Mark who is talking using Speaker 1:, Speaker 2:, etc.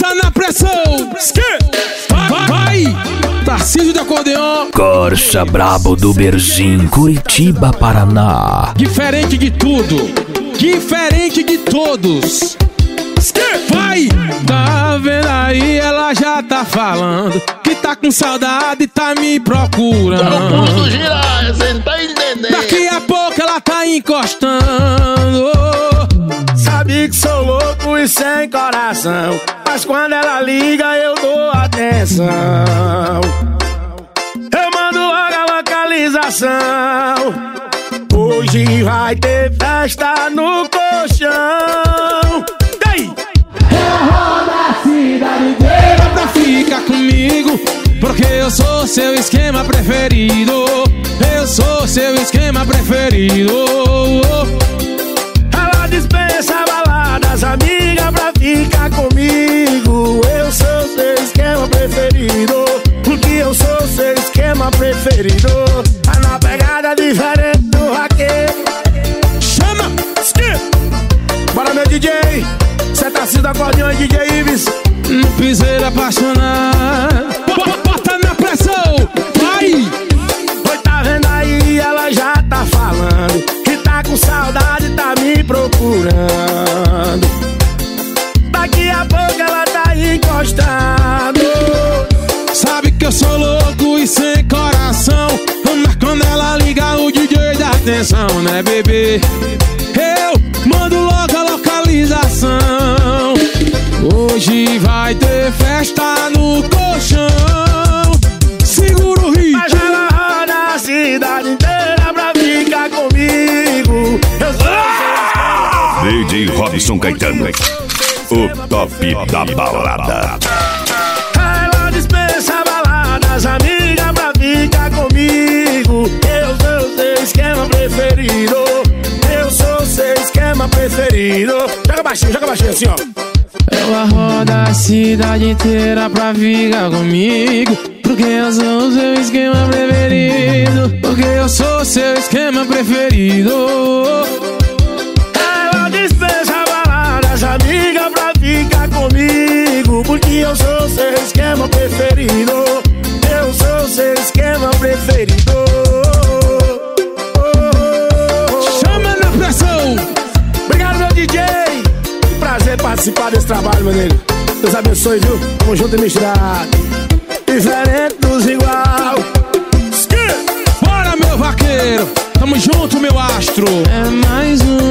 Speaker 1: Bota na pressão. Vai. Tarcísio de acordeão.
Speaker 2: Corsa Brabo do Berzim, Curitiba, Paraná.
Speaker 1: Diferente de tudo, diferente de todos. Vai! Tá vendo aí, ela já tá falando que tá com saudade e tá me procurando.
Speaker 3: Tá no pulo do girar, cê não tá entendendo.
Speaker 1: Daqui a pouco ela tá encostando.
Speaker 4: Sabe que sou louco e sem coração, mas quando ela liga eu dou atenção. Eu mando logo a localização. Hoje vai ter festa no colchão. Daí!
Speaker 1: Eu rodo a cidade inteira pra ficar comigo, porque eu sou seu esquema preferido. Eu sou seu esquema preferido.
Speaker 4: Ela dispensa baladas, amiga, pra ficar comigo. Eu sou seu esquema preferido, porque eu sou seu esquema preferido. Tá na pegada diferente do raquete.
Speaker 1: Chama!
Speaker 4: Bora, meu DJ. Cê tá sendo acordeão, DJ Ives.
Speaker 1: No piseiro apaixonado. Bota na pressão. Vai!
Speaker 4: Oi, tá vendo aí, ela já tá falando que tá com saudade, tá me procurando. Daqui a pouco ela tá encostando.
Speaker 1: Sabe que eu sou louco e sem coração, mas quando ela liga o DJ dá atenção, né, bebê? Eu mando logo a localização. Hoje vai ter festa no colchão. Segura o ritmo.
Speaker 4: Mas ela roda a cidade inteira pra ficar comigo. Eu sou
Speaker 5: DJ Robson Caetano, o top da balada.
Speaker 4: Ela dispensa baladas, amiga, pra ficar comigo. Eu sou seu esquema preferido. Eu sou seu esquema preferido. Joga baixinho assim, ó.
Speaker 1: Ela roda a cidade inteira pra ficar comigo, porque eu sou o seu esquema preferido. Porque eu sou seu esquema preferido.
Speaker 4: Ela dispensa baladas, amiga, pra ficar comigo, porque eu sou seu esquema preferido. Eu sou seu esquema preferido.
Speaker 1: Chama na pressão.
Speaker 4: Obrigado, meu DJ. Prazer participar desse trabalho, meu nego. Deus abençoe, viu? Tamo junto e misturado. Diferente dos igual.
Speaker 1: Bora, meu vaqueiro. Tamo junto, meu astro. É mais um